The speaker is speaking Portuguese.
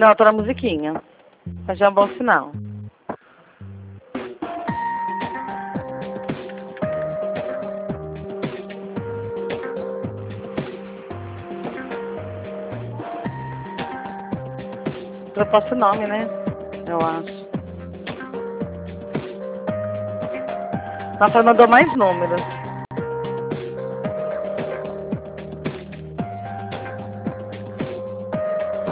Não, eu tô na musiquinha. Mas já é um bom sinal. Eu posso o nome, né? Eu acho. Nossa, ela mandou mais números.